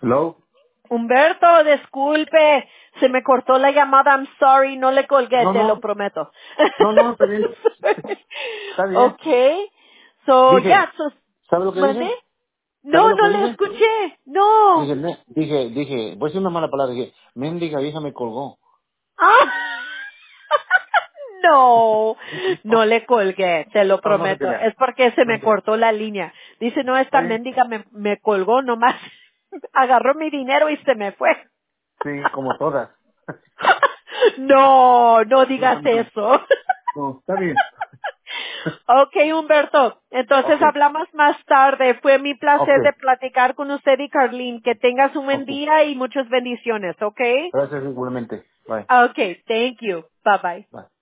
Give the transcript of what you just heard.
Hello. Humberto, disculpe, se me cortó la llamada, I'm sorry, no le colgué, No, te lo no, prometo. no, está bien. Está bien. Okay, so, Dije, yeah, so, ¿sabe lo que ¿mande? dije? ¿Sabe No, lo no que le dije? escuché, no. Dije, voy a decir una mala palabra, dije, mendiga vieja me colgó. Ah, no, no le colgué, te lo No, no se prometo, crea. es porque se No se me crea. cortó la línea. Dice, no, ¿Está esta bien? mendiga me colgó nomás, agarró mi dinero y se me fue. Sí, como todas. No, no No, digas no, eso. no, está bien. Ok, Humberto. Entonces Ok, hablamos más tarde. Fue mi ok, placer de platicar con usted y Carlene. Que tengas un buen ok. día y muchas bendiciones, ¿ok? Gracias igualmente. Bye. Ok, thank you. Bye bye. Bye.